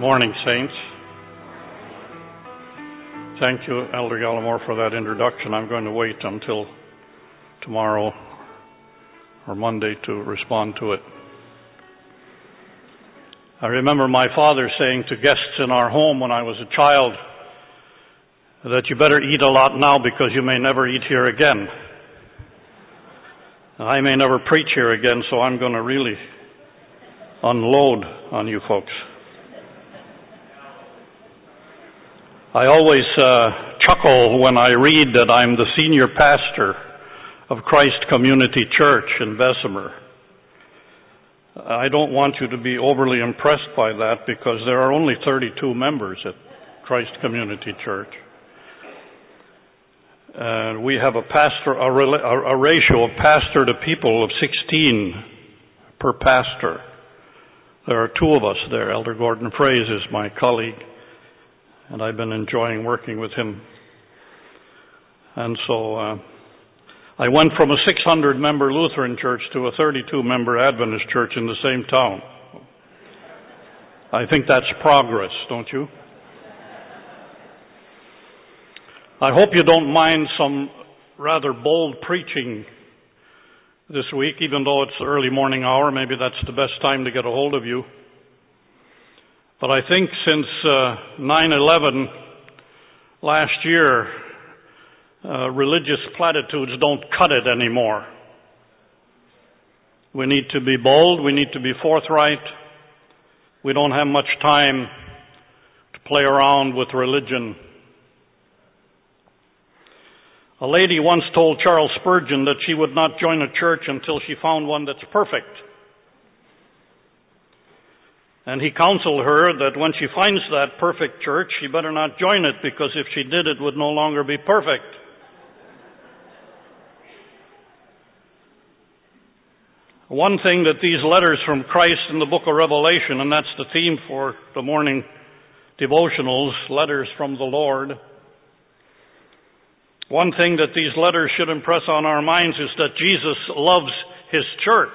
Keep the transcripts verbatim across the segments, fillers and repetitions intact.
Morning, saints. Thank you, Elder Gallimore, for that introduction. I'm going to wait until tomorrow or Monday to respond to it. I remember my father saying to guests in our home when I was a child that you better eat a lot now because you may never eat here again. I may never preach here again, so I'm going to really unload on you folks. I always uh, chuckle when I read that I'm the senior pastor of Christ Community Church in Bessemer. I don't want you to be overly impressed by that because there are only thirty-two members at Christ Community Church. Uh, we have a pastor, a, a ratio of pastor to people of sixteen per pastor. There are two of us there. Elder Gordon Fraze is my colleague, and I've been enjoying working with him. And so uh, I went from a six hundred member Lutheran church to a thirty-two member Adventist church in the same town. I think that's progress, don't you? I hope you don't mind some rather bold preaching this week, even though it's the early morning hour. Maybe that's the best time to get a hold of you. But I think since uh, nine eleven last year, uh, religious platitudes don't cut it anymore. We need to be bold. We need to be forthright. We don't have much time to play around with religion. A lady once told Charles Spurgeon that she would not join a church until she found one that's perfect. And he counseled her that when she finds that perfect church, she better not join it, because if she did, it would no longer be perfect. One thing that these letters from Christ in the book of Revelation, and that's the theme for the morning devotionals, letters from the Lord. One thing that these letters should impress on our minds is that Jesus loves His church.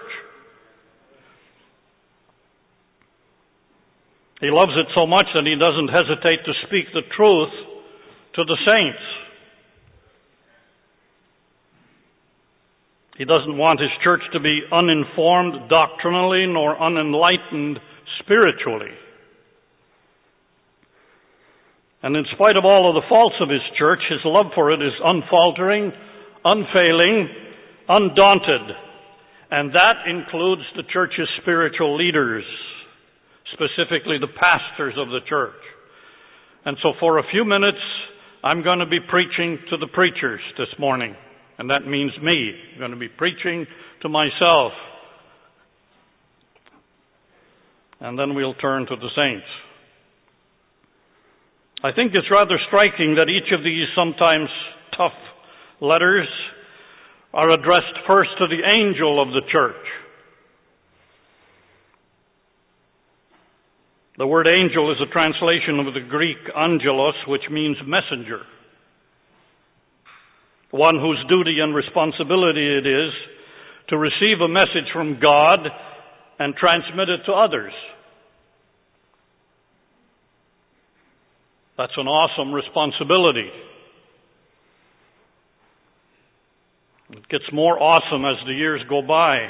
He loves it so much that He doesn't hesitate to speak the truth to the saints. He doesn't want His church to be uninformed doctrinally nor unenlightened spiritually. And in spite of all of the faults of His church, His love for it is unfaltering, unfailing, undaunted. And that includes the church's spiritual leaders, specifically the pastors of the church. And so for a few minutes, I'm going to be preaching to the preachers this morning. And that means me. I'm going to be preaching to myself. And then we'll turn to the saints. I think it's rather striking that each of these sometimes tough letters are addressed first to the angel of the church. The word angel is a translation of the Greek angelos, which means messenger. One whose duty and responsibility it is to receive a message from God and transmit it to others. That's an awesome responsibility. It gets more awesome as the years go by.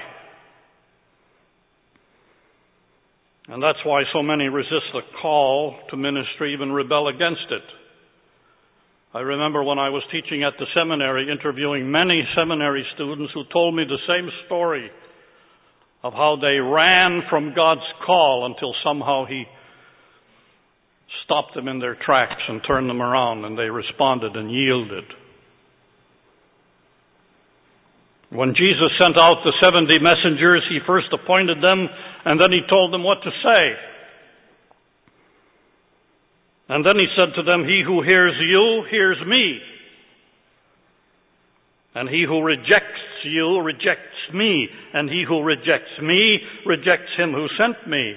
And that's why so many resist the call to ministry, even rebel against it. I remember when I was teaching at the seminary, interviewing many seminary students who told me the same story of how they ran from God's call until somehow He stopped them in their tracks and turned them around, and they responded and yielded. When Jesus sent out the seventy messengers, He first appointed them, and then He told them what to say. And then He said to them, "He who hears you, hears me. And he who rejects you, rejects me. And he who rejects me, rejects Him who sent me."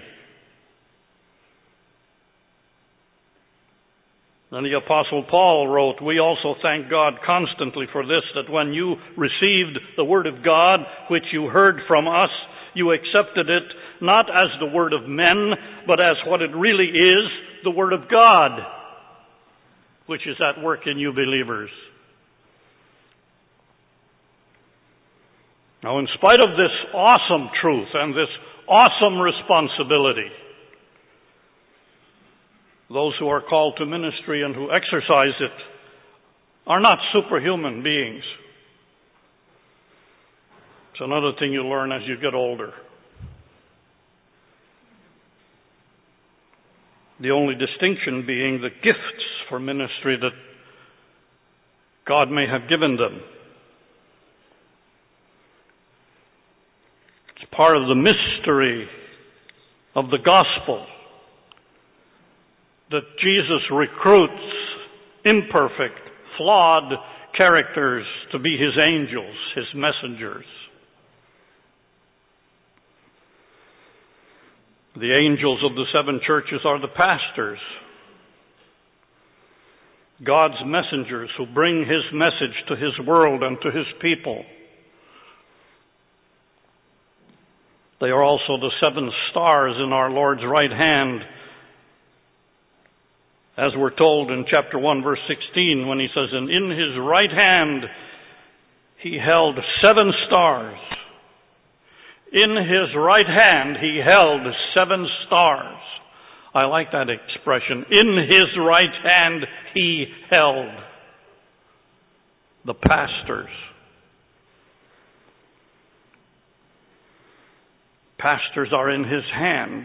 Then the Apostle Paul wrote, "We also thank God constantly for this, that when you received the word of God, which you heard from us, you accepted it not as the word of men, but as what it really is, the Word of God, which is at work in you believers. Now, in spite of this awesome truth and this awesome responsibility, those who are called to ministry and who exercise it are not superhuman beings. It's another thing you learn as you get older. The only distinction being the gifts for ministry that God may have given them. It's part of the mystery of the gospel that Jesus recruits imperfect, flawed characters to be his angels, his messengers. The angels of the seven churches are the pastors, God's messengers who bring his message to his world and to his people. They are also the seven stars in our Lord's right hand, as we're told in chapter one, verse sixteen, when he says, and in his right hand he held seven stars. In his right hand he held seven stars. I like that expression. In his right hand he held the pastors. Pastors are in his hand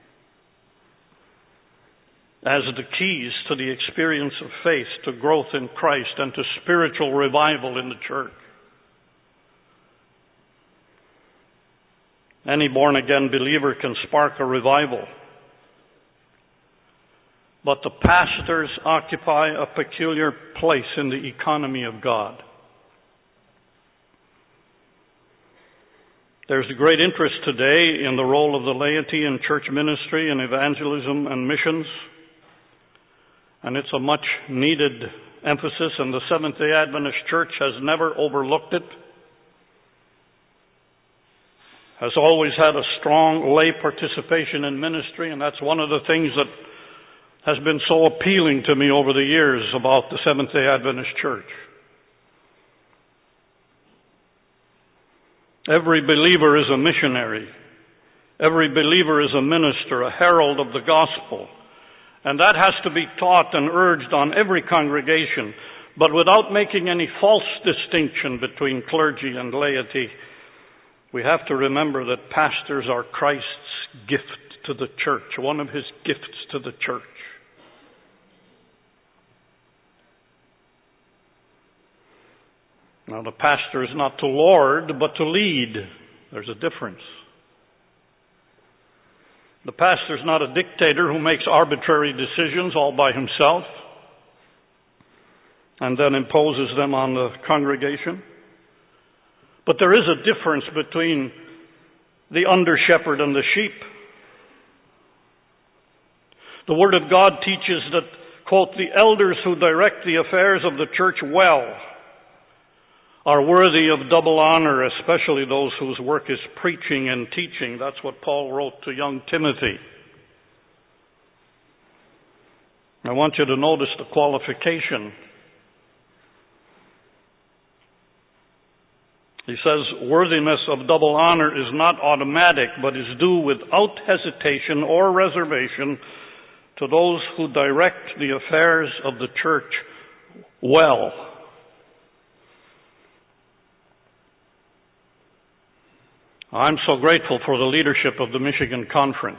as the keys to the experience of faith, to growth in Christ, and to spiritual revival in the church. Any born-again believer can spark a revival. But the pastors occupy a peculiar place in the economy of God. There's great interest today in the role of the laity in church ministry and evangelism and missions. And it's a much needed emphasis, and the Seventh-day Adventist Church has never overlooked it. Has always had a strong lay participation in ministry, and that's one of the things that has been so appealing to me over the years about the Seventh-day Adventist Church. Every believer is a missionary. Every believer is a minister, a herald of the gospel. And that has to be taught and urged on every congregation, but without making any false distinction between clergy and laity. We have to remember that pastors are Christ's gift to the church, one of his gifts to the church. Now, the pastor is not to lord, but to lead. There's a difference. The pastor is not a dictator who makes arbitrary decisions all by himself and then imposes them on the congregation. But there is a difference between the under-shepherd and the sheep. The Word of God teaches that, quote, the elders who direct the affairs of the church well are worthy of double honor, especially those whose work is preaching and teaching. That's what Paul wrote to young Timothy. I want you to notice the qualification. He says, worthiness of double honor is not automatic, but is due without hesitation or reservation to those who direct the affairs of the church well. I'm so grateful for the leadership of the Michigan Conference.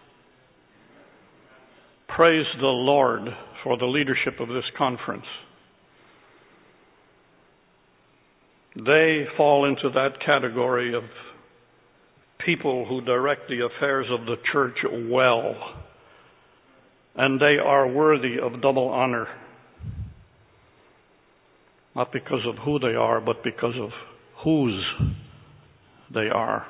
Praise the Lord for the leadership of this conference. They fall into that category of people who direct the affairs of the church well, and they are worthy of double honor. Not because of who they are, but because of whose they are.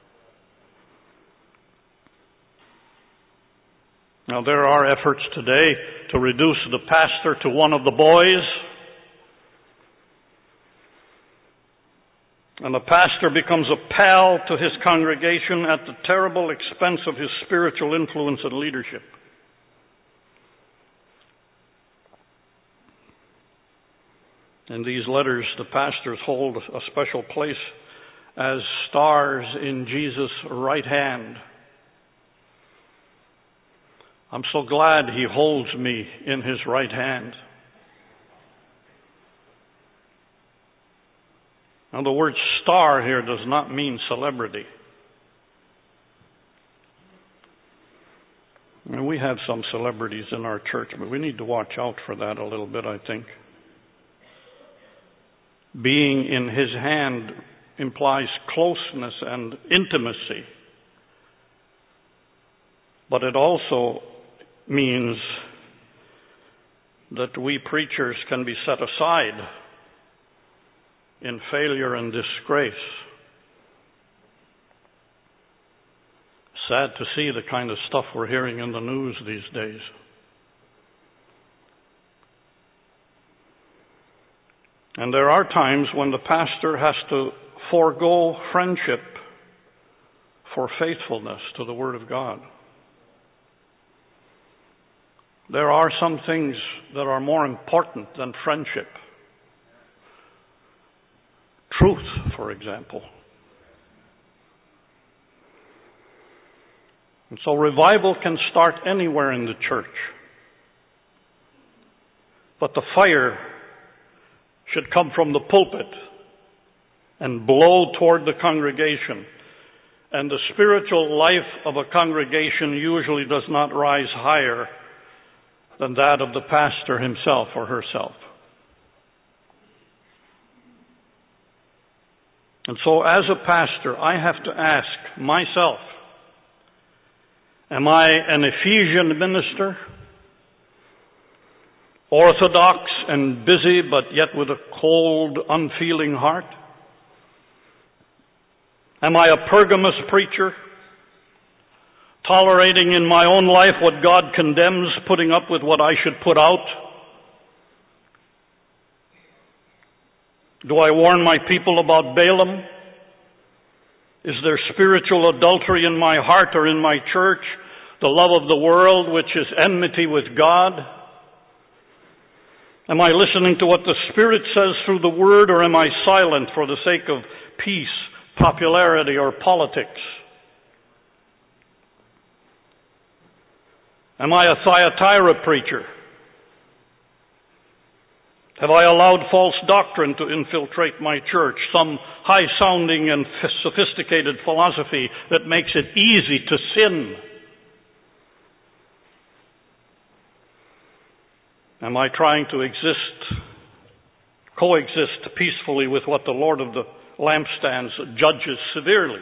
Now, there are efforts today to reduce the pastor to one of the boys. And the pastor becomes a pal to his congregation at the terrible expense of his spiritual influence and leadership. In these letters, the pastors hold a special place as stars in Jesus' right hand. I'm so glad he holds me in his right hand. Now, the word star here does not mean celebrity. I mean, we have some celebrities in our church, but we need to watch out for that a little bit, I think. Being in his hand implies closeness and intimacy. But it also means that we preachers can be set aside in failure and disgrace. Sad to see the kind of stuff we're hearing in the news these days. And there are times when the pastor has to forego friendship for faithfulness to the Word of God. There are some things that are more important than friendship. Truth, for example. And so revival can start anywhere in the church. But the fire should come from the pulpit and blow toward the congregation. And the spiritual life of a congregation usually does not rise higher than that of the pastor himself or herself. And so as a pastor, I have to ask myself, am I an Ephesian minister? Orthodox and busy, but yet with a cold, unfeeling heart? Am I a Pergamos preacher, tolerating in my own life what God condemns, putting up with what I should put out? Do I warn my people about Balaam? Is there spiritual adultery in my heart or in my church? The love of the world, which is enmity with God? Am I listening to what the Spirit says through the Word, or am I silent for the sake of peace, popularity, or politics? Am I a Thyatira preacher? Have I allowed false doctrine to infiltrate my church, some high-sounding and sophisticated philosophy that makes it easy to sin? Am I trying to exist, coexist peacefully with what the Lord of the lampstands judges severely?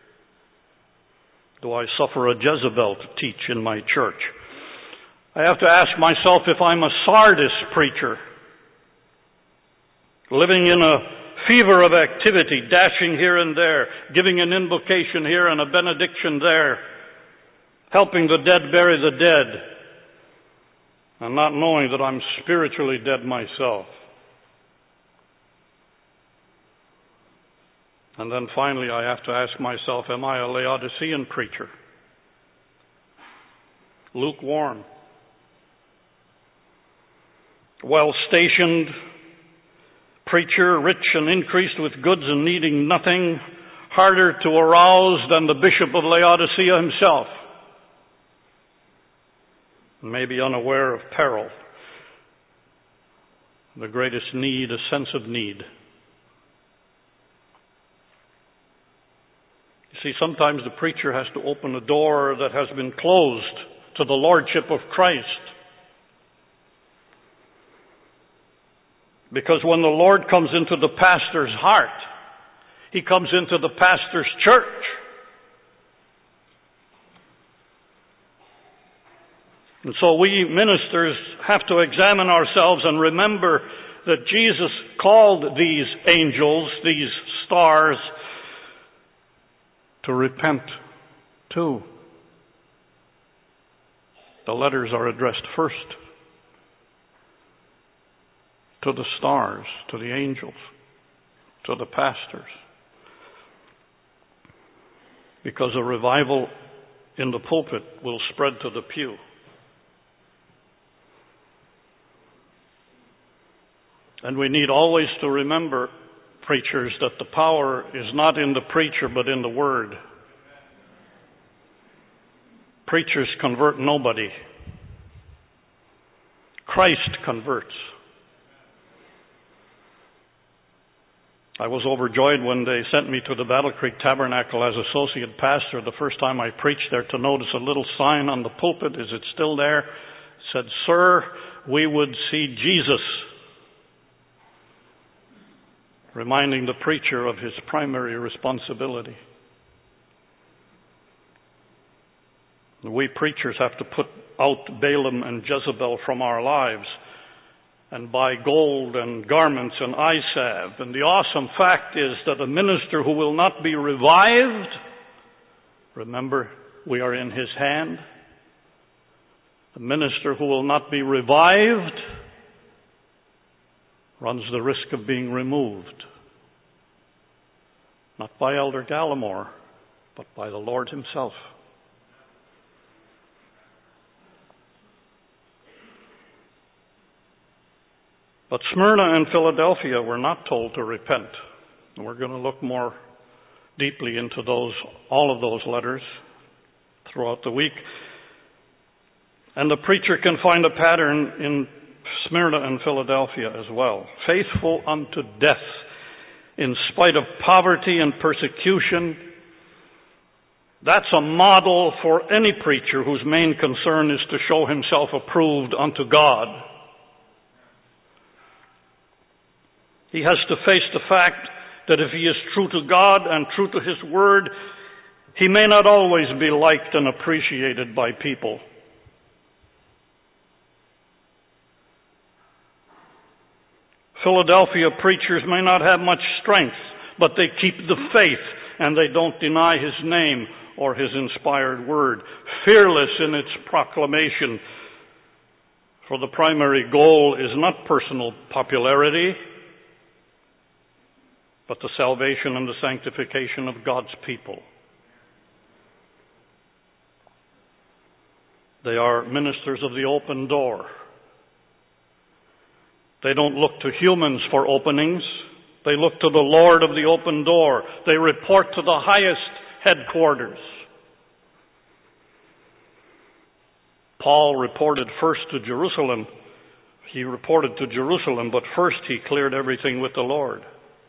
Do I suffer a Jezebel to teach in my church? I have to ask myself if I'm a Sardis preacher, living in a fever of activity, dashing here and there, giving an invocation here and a benediction there, helping the dead bury the dead, and not knowing that I'm spiritually dead myself. And then finally I have to ask myself, am I a Laodicean preacher? Lukewarm. Well-stationed preacher, rich and increased with goods and needing nothing, harder to arouse than the bishop of Laodicea himself. Maybe unaware of peril. The greatest need, a sense of need. You see, sometimes the preacher has to open a door that has been closed to the lordship of Christ. Because when the Lord comes into the pastor's heart, He comes into the pastor's church. And so we ministers have to examine ourselves and remember that Jesus called these angels, these stars, to repent too. The letters are addressed first to the stars, to the angels, to the pastors. because a revival in the pulpit will spread to the pew. And we need always to remember, preachers, that the power is not in the preacher but in the word. Preachers convert nobody. Christ converts. I was overjoyed when they sent me to the Battle Creek Tabernacle as associate pastor the first time I preached there to notice a little sign on the pulpit. Is it still there? It said, "Sir, we would see Jesus," reminding the preacher of his primary responsibility. We preachers have to put out Balaam and Jezebel from our lives and buy gold and garments and eye salve. And the awesome fact is that a minister who will not be revived, remember, we are in his hand. A minister who will not be revived runs the risk of being removed. Not by Elder Gallimore, but by the Lord himself. But Smyrna and Philadelphia were not told to repent. And we're going to look more deeply into those, all of those letters throughout the week. And the preacher can find a pattern in Smyrna and Philadelphia as well. Faithful unto death, in spite of poverty and persecution. That's a model for any preacher whose main concern is to show himself approved unto God. He has to face the fact that if he is true to God and true to his word, he may not always be liked and appreciated by people. Philadelphia preachers may not have much strength, but they keep the faith and they don't deny his name or his inspired word. Fearless in its proclamation, for the primary goal is not personal popularity, but the salvation and the sanctification of God's people. They are ministers of the open door. They don't look to humans for openings. They look to the Lord of the open door. They report to the highest headquarters. Paul reported first to Jerusalem. He reported to Jerusalem, but first he cleared everything with the Lord.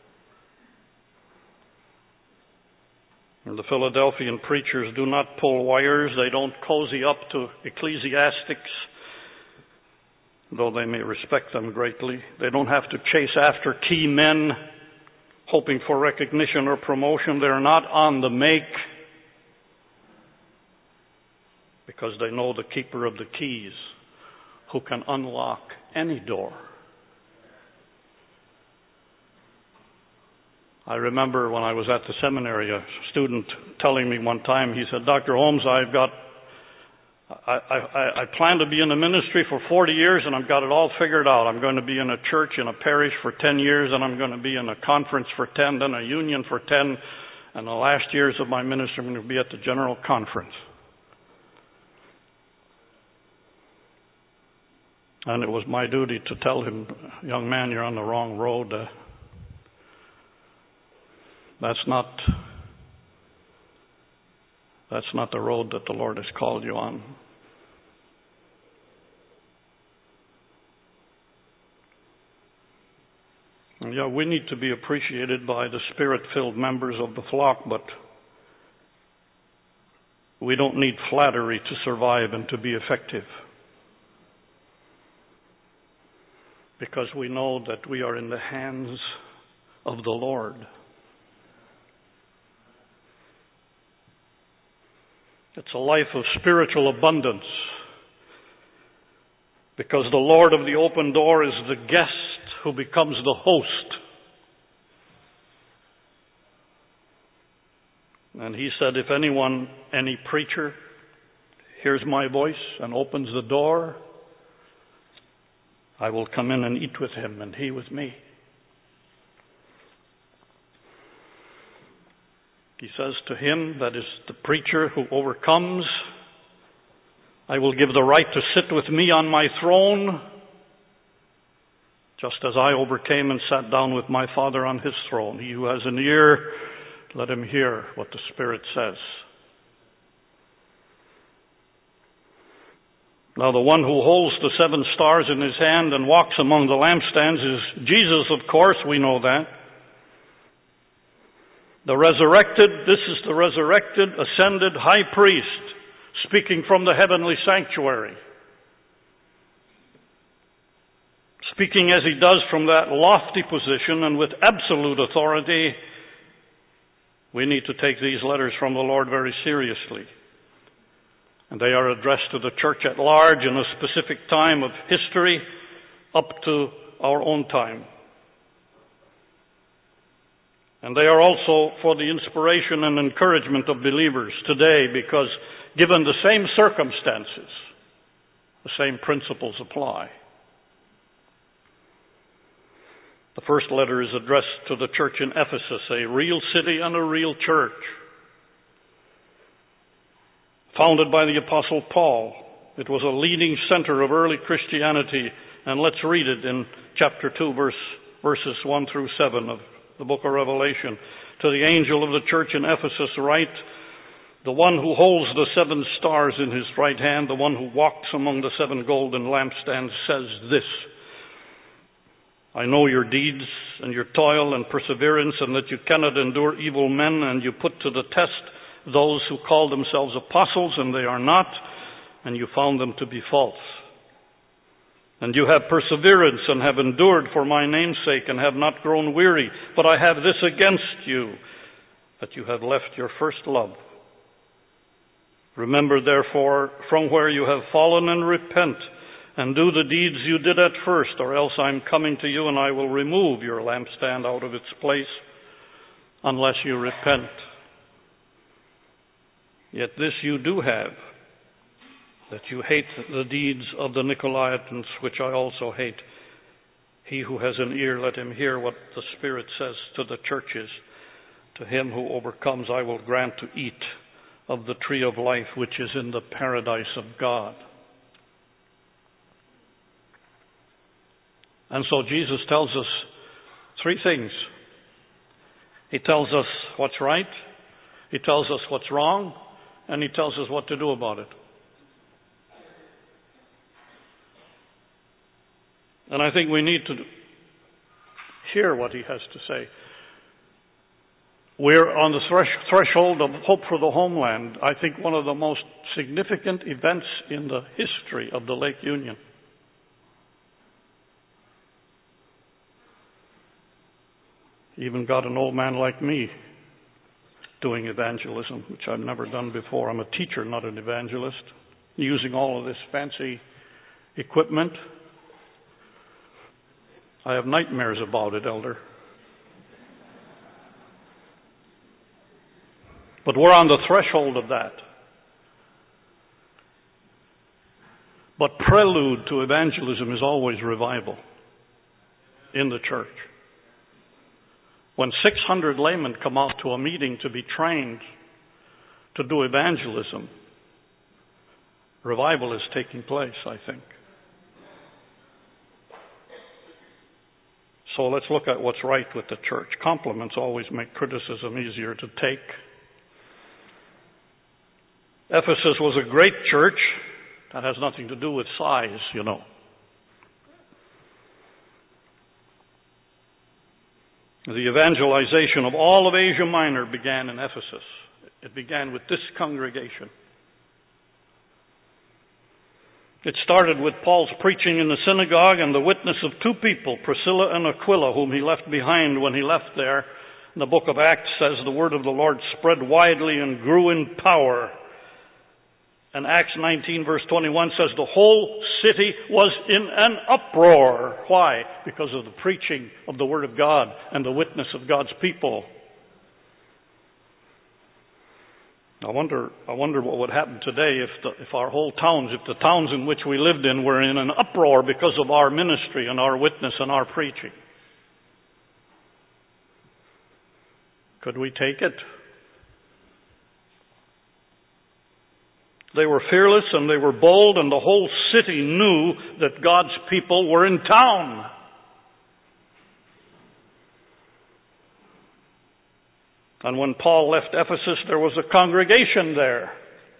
And the Philadelphian preachers do not pull wires. They don't cozy up to ecclesiastics, though they may respect them greatly. They don't have to chase after key men, hoping for recognition or promotion. They're not on the make, because they know the keeper of the keys, who can unlock any door. I remember when I was at the seminary, a student telling me one time, he said, "Doctor Holmes, I've got, I, I, I plan to be in the ministry for forty years and I've got it all figured out. I'm going to be in a church, in a parish for ten years, and I'm going to be in a conference for ten, then a union for ten, and the last years of my ministry I'm going to be at the general conference." And it was my duty to tell him, "Young man, you're on the wrong road. Uh, That's not, that's not the road that the Lord has called you on." And yeah, we need to be appreciated by the Spirit-filled members of the flock, but we don't need flattery to survive and to be effective. Because we know that we are in the hands of the Lord. It's a life of spiritual abundance, because the Lord of the open door is the guest who becomes the host. And he said, if anyone, any preacher, hears my voice and opens the door, I will come in and eat with him and he with me. He says to him, that is the preacher who overcomes, I will give the right to sit with me on my throne, just as I overcame and sat down with my Father on his throne. He who has an ear, let him hear what the Spirit says. Now, the one who holds the seven stars in his hand and walks among the lampstands is Jesus, of course, we know that. The resurrected, this is the resurrected, ascended high priest, speaking from the heavenly sanctuary. Speaking as he does from that lofty position and with absolute authority, we need to take these letters from the Lord very seriously. And they are addressed to the church at large in a specific time of history up to our own time. And they are also for the inspiration and encouragement of believers today, because given the same circumstances, the same principles apply. The first letter is addressed to the church in Ephesus, a real city and a real church, founded by the Apostle Paul. It was a leading center of early Christianity, and let's read it in chapter two, verse, verses one through seven of the book of Revelation. To the angel of the church in Ephesus write, the one who holds the seven stars in his right hand, the one who walks among the seven golden lampstands, says this, I know your deeds and your toil and perseverance, and that you cannot endure evil men, and you put to the test those who call themselves apostles, and they are not, and you found them to be false. And you have perseverance and have endured for my name's sake and have not grown weary. But I have this against you, that you have left your first love. Remember, therefore, from where you have fallen, and repent, and do the deeds you did at first, or else I'm coming to you and I will remove your lampstand out of its place, unless you repent. Yet this you do have, that you hate the deeds of the Nicolaitans, which I also hate. He who has an ear, let him hear what the Spirit says to the churches. To him who overcomes, I will grant to eat of the tree of life, which is in the paradise of God. And so Jesus tells us three things. He tells us what's right, he tells us what's wrong, and he tells us what to do about it. And I think we need to hear what he has to say. We're on the thresh- threshold of hope for the homeland. I think one of the most significant events in the history of the Lake Union. Even got an old man like me doing evangelism, which I've never done before. I'm a teacher, not an evangelist. Using all of this fancy equipment. I have nightmares about it, Elder. But we're on the threshold of that. But prelude to evangelism is always revival in the church. When six hundred laymen come out to a meeting to be trained to do evangelism, revival is taking place, I think. So let's look at what's right with the church. Compliments always make criticism easier to take. Ephesus was a great church. That has nothing to do with size, you know. The evangelization of all of Asia Minor began in Ephesus. It began with this congregation. It started with Paul's preaching in the synagogue and the witness of two people, Priscilla and Aquila, whom he left behind when he left there. And the book of Acts says the word of the Lord spread widely and grew in power. And Acts nineteen verse twenty-one says the whole city was in an uproar. Why? Because of the preaching of the word of God and the witness of God's people. I wonder, I wonder what would happen today if, the, if our whole towns, if the towns in which we lived in were in an uproar because of our ministry and our witness and our preaching. Could we take it? They were fearless and they were bold, and the whole city knew that God's people were in town. And when Paul left Ephesus, there was a congregation there.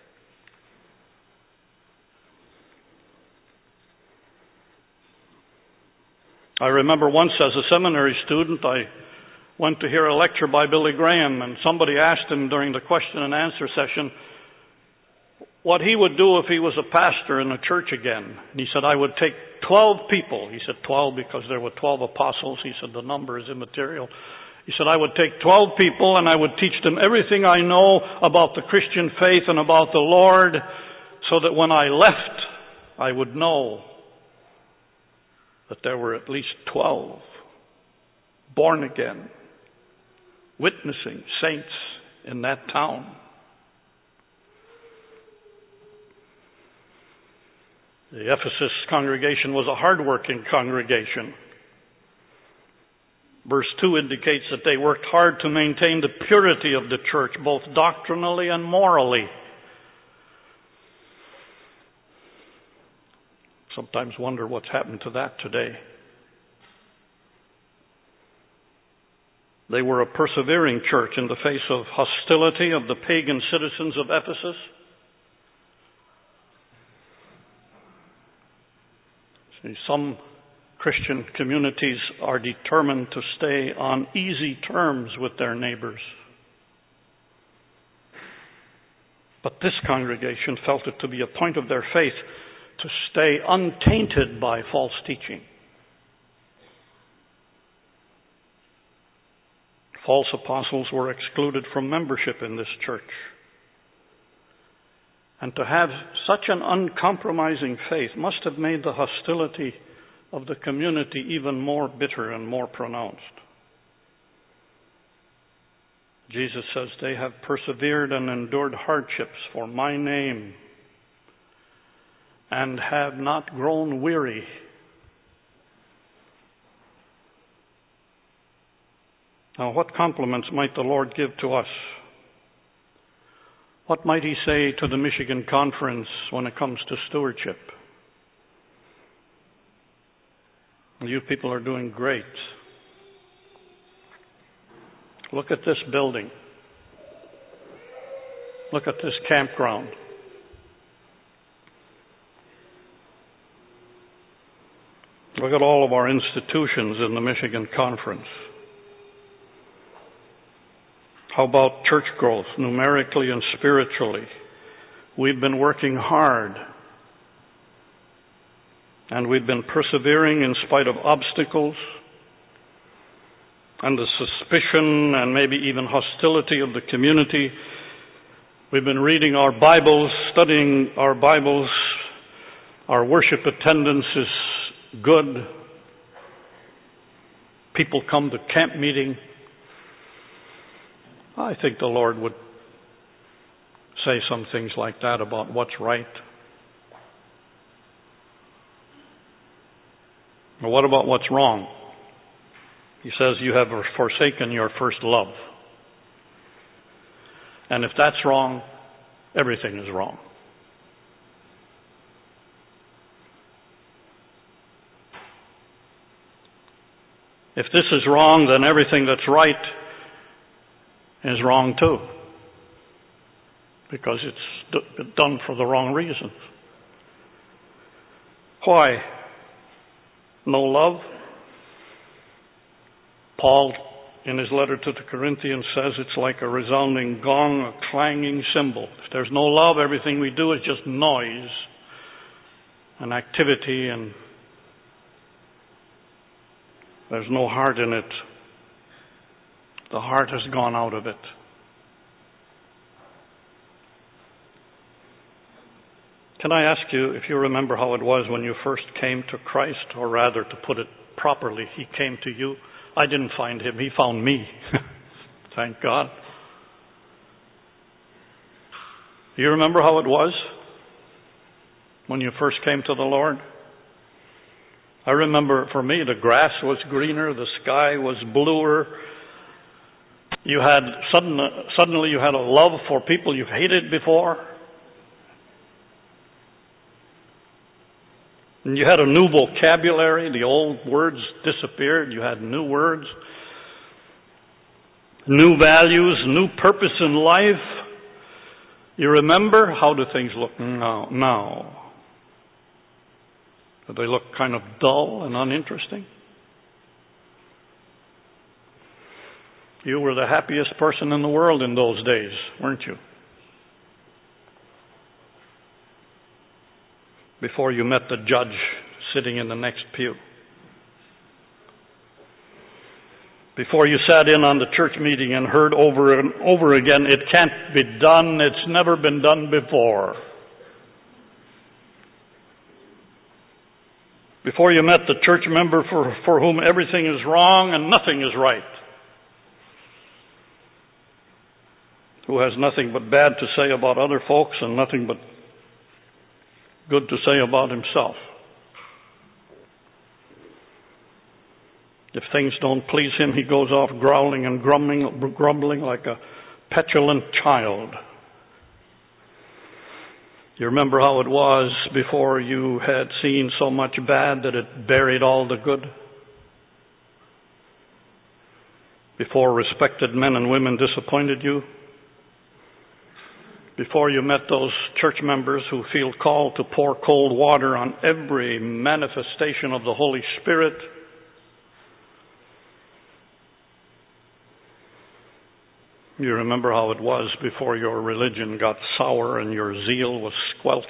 I remember once as a seminary student, I went to hear a lecture by Billy Graham, and somebody asked him during the question and answer session what he would do if he was a pastor in a church again. And he said, I would take twelve people. He said twelve because there were twelve apostles. He said the number is immaterial. He said, I would take twelve people and I would teach them everything I know about the Christian faith and about the Lord, so that when I left, I would know that there were at least twelve born again, witnessing saints in that town. The Ephesus congregation was a hard-working congregation. Verse two indicates that they worked hard to maintain the purity of the church, both doctrinally and morally. Sometimes wonder what's happened to that today. They were a persevering church in the face of hostility of the pagan citizens of Ephesus. See, some Christian communities are determined to stay on easy terms with their neighbors. But this congregation felt it to be a point of their faith to stay untainted by false teaching. False apostles were excluded from membership in this church. And to have such an uncompromising faith must have made the hostility of the community even more bitter and more pronounced. Jesus says they have persevered and endured hardships for my name and have not grown weary. Now, what compliments might the Lord give to us? What might He say to the Michigan Conference when it comes to stewardship? You people are doing great. Look at this building. Look at this campground. Look at all of our institutions in the Michigan Conference. How about church growth, numerically and spiritually? We've been working hard. And we've been persevering in spite of obstacles and the suspicion and maybe even hostility of the community. We've been reading our Bibles, studying our Bibles. Our worship attendance is good. People come to camp meeting. I think the Lord would say some things like that about what's right. Well, what about what's wrong? He says you have forsaken your first love. And if that's wrong, everything is wrong. If this is wrong, then everything that's right is wrong too. Because it's done for the wrong reasons. Why? No love? Paul, in his letter to the Corinthians, says it's like a resounding gong, a clanging cymbal. If there's no love, everything we do is just noise and activity, and there's no heart in it. The heart has gone out of it. Can I ask you if you remember how it was when you first came to Christ, or rather, to put it properly, He came to you? I didn't find Him, He found me. Thank God. Do you remember how it was when you first came to the Lord? I remember, for me, the grass was greener, the sky was bluer. You had sudden, suddenly you had a love for people you hated before. And you had a new vocabulary. The old words disappeared. You had new words, new values, new purpose in life. You remember? How do things look now? now? Do they look kind of dull and uninteresting? You were the happiest person in the world in those days, weren't you? Before you met the judge sitting in the next pew. Before you sat in on the church meeting and heard over and over again, it can't be done, it's never been done before. Before you met the church member for, for whom everything is wrong and nothing is right. Who has nothing but bad to say about other folks and nothing but good to say about himself. If things don't please him, he goes off growling and grumbling, grumbling like a petulant child. You remember how it was before you had seen so much bad that it buried all the good? Before respected men and women disappointed you? Before you met those church members who feel called to pour cold water on every manifestation of the Holy Spirit? You remember how it was before your religion got sour and your zeal was squelched?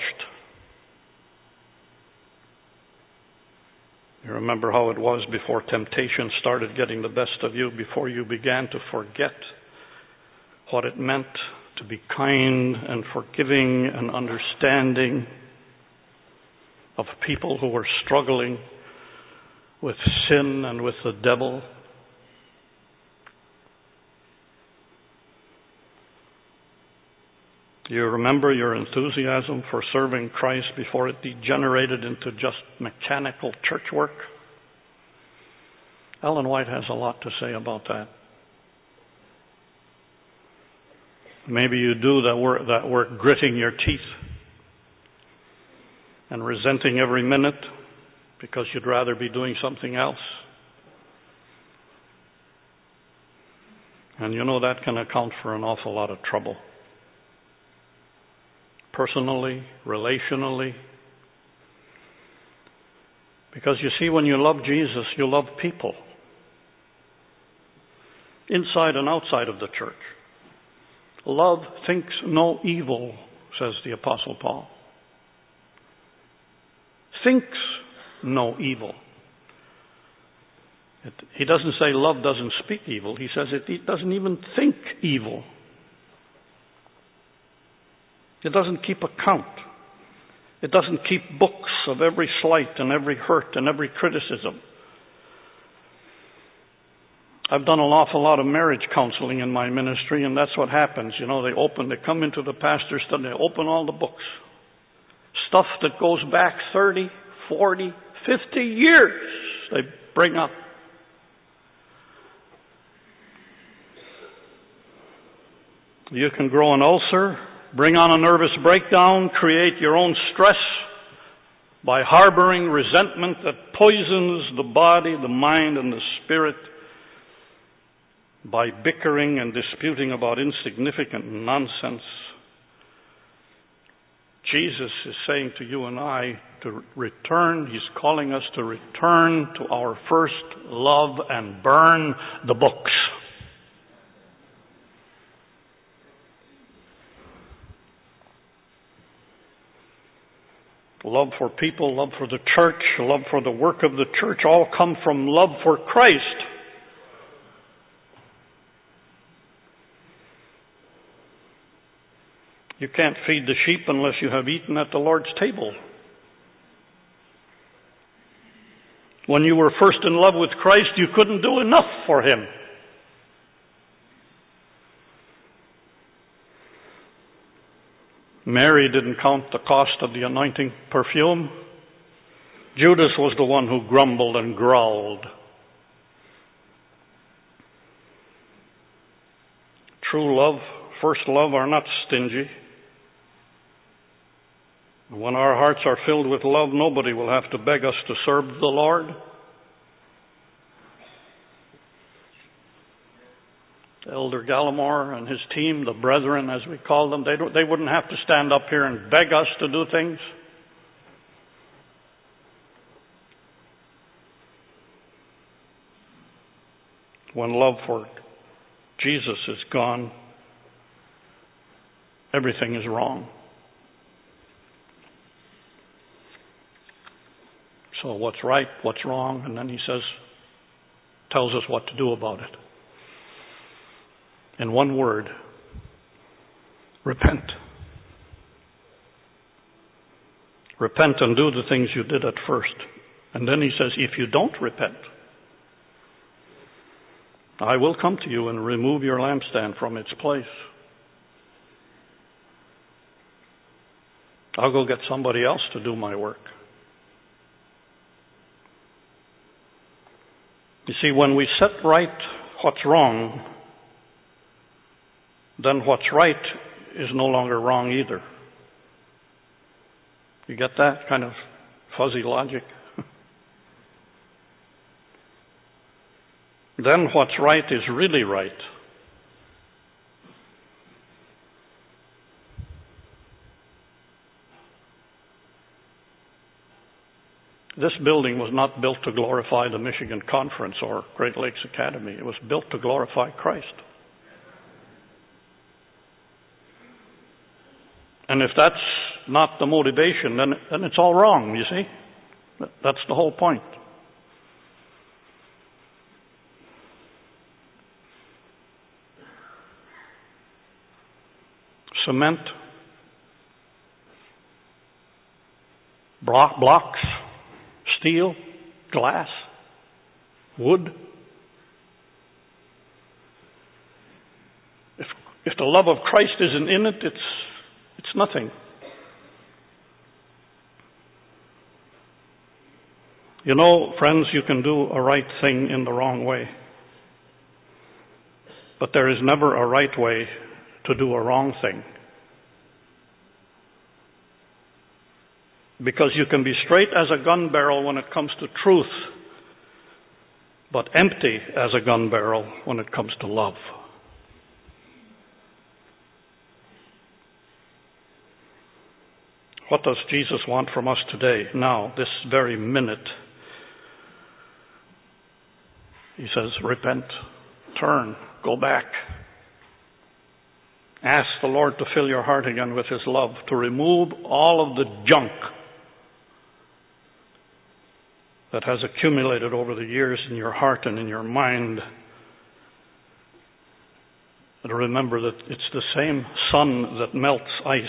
You remember how it was before temptation started getting the best of you, before you began to forget what it meant to be kind and forgiving and understanding of people who were struggling with sin and with the devil? Do you remember your enthusiasm for serving Christ before it degenerated into just mechanical church work? Ellen White has a lot to say about that. Maybe you do that work, that work gritting your teeth and resenting every minute because you'd rather be doing something else. And you know that can account for an awful lot of trouble. Personally, relationally. Because you see, when you love Jesus, you love people. Inside and outside of the church. Love thinks no evil, says the Apostle Paul. Thinks no evil. It, he doesn't say love doesn't speak evil. He says it, it doesn't even think evil. It doesn't keep account. It doesn't keep books of every slight and every hurt and every criticism. I've done an awful lot of marriage counseling in my ministry, and that's what happens. You know, they open, they come into the pastor's study, they open all the books. Stuff that goes back thirty, forty, fifty years, they bring up. You can grow an ulcer, bring on a nervous breakdown, create your own stress by harboring resentment that poisons the body, the mind, and the spirit, by bickering and disputing about insignificant nonsense. Jesus is saying to you and I to return. He's calling us to return to our first love and burn the books. Love for people, love for the church, love for the work of the church all come from love for Christ. You can't feed the sheep unless you have eaten at the Lord's table. When you were first in love with Christ, you couldn't do enough for Him. Mary didn't count the cost of the anointing perfume. Judas was the one who grumbled and growled. True love, first love, are not stingy. When our hearts are filled with love, nobody will have to beg us to serve the Lord. Elder Gallimore and his team, the brethren as we call them, they, don't, they wouldn't have to stand up here and beg us to do things. When love for Jesus is gone, everything is wrong. So what's right, what's wrong, and then he says, tells us what to do about it. In one word, repent. Repent and do the things you did at first. And then he says, if you don't repent, I will come to you and remove your lampstand from its place. I'll go get somebody else to do my work. You see, when we set right what's wrong, then what's right is no longer wrong either. You get that kind of fuzzy logic? Then what's right is really right. This building was not built to glorify the Michigan Conference or Great Lakes Academy. It was built to glorify Christ. And if that's not the motivation, then, then it's all wrong, you see? That's the whole point. Cement, block, blocks, steel, glass, wood. If, if the love of Christ isn't in it, it's it's nothing. You know, friends, you can do a right thing in the wrong way. But there is never a right way to do a wrong thing. Because you can be straight as a gun barrel when it comes to truth, but empty as a gun barrel when it comes to love. What does Jesus want from us today, now, this very minute? He says, repent, turn, go back. Ask the Lord to fill your heart again with His love, to remove all of the junk that has accumulated over the years in your heart and in your mind. And remember that it's the same sun that melts ice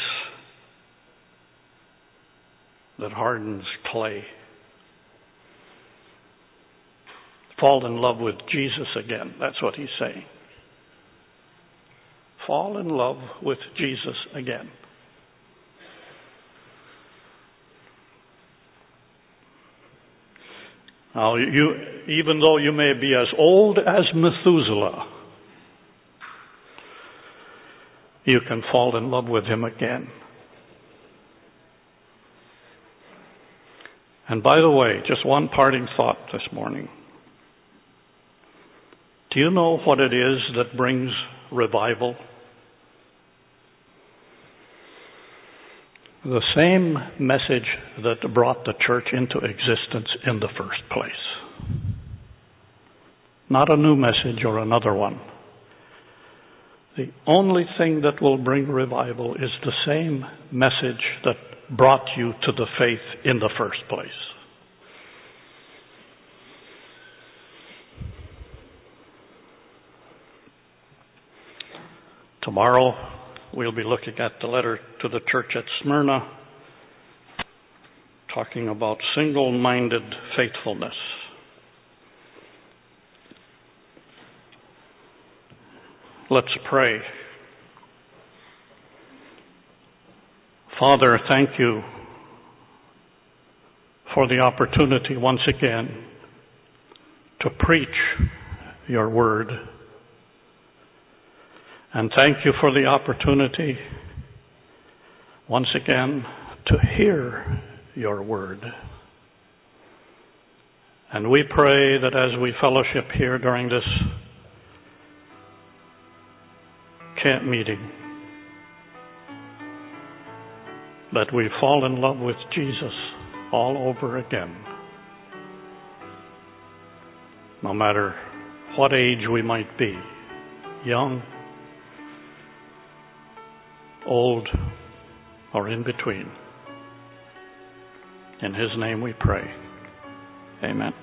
that hardens clay. Fall in love with Jesus again. That's what he's saying. Fall in love with Jesus again. Now, you, even though you may be as old as Methuselah, you can fall in love with him again. And by the way, just one parting thought this morning. Do you know what it is that brings revival? The same message that brought the church into existence in the first place. Not a new message or another one. The only thing that will bring revival is the same message that brought you to the faith in the first place. Tomorrow, we'll be looking at the letter to the church at Smyrna, talking about single-minded faithfulness. Let's pray. Father, thank you for the opportunity once again to preach your word. And thank you for the opportunity once again to hear your word. And we pray that as we fellowship here during this camp meeting, that we fall in love with Jesus all over again. No matter what age we might be, young, old, or in between. In His name we pray. Amen.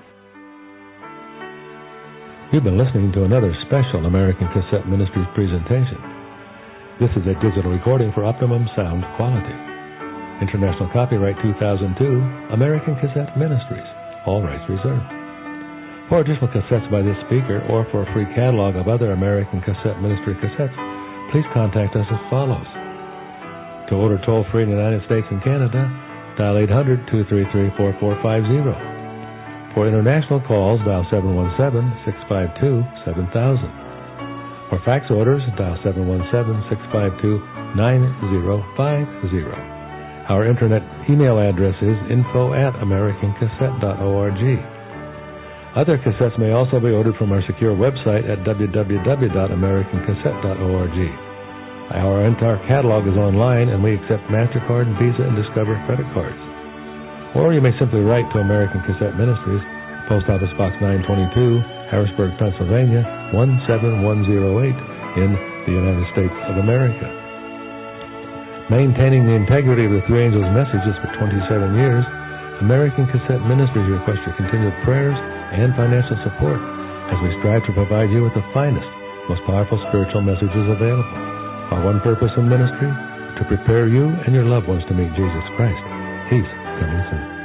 You've been listening to another special American Cassette Ministries presentation. This is a digital recording for optimum sound quality. International copyright two thousand two, American Cassette Ministries, all rights reserved. For additional cassettes by this speaker or for a free catalog of other American Cassette Ministry cassettes, please contact us as follows. To order toll-free in the United States and Canada, dial eight hundred, two three three, four four five zero. For international calls, dial seven one seven, six five two, seven thousand. For fax orders, dial seven one seven, six five two, nine zero five zero. Our internet email address is info at american cassette dot org. Other cassettes may also be ordered from our secure website at w w w dot american cassette dot org. Our entire catalog is online, and we accept MasterCard, Visa, and Discover credit cards. Or you may simply write to American Cassette Ministries, Post Office Box nine twenty-two, Harrisburg, Pennsylvania, one seven one zero eight, in the United States of America. Maintaining the integrity of the Three Angels' messages for twenty-seven years, American Cassette Ministries requests your continued prayers and financial support as we strive to provide you with the finest, most powerful spiritual messages available. Our one purpose in ministry, to prepare you and your loved ones to meet Jesus Christ. He's coming soon.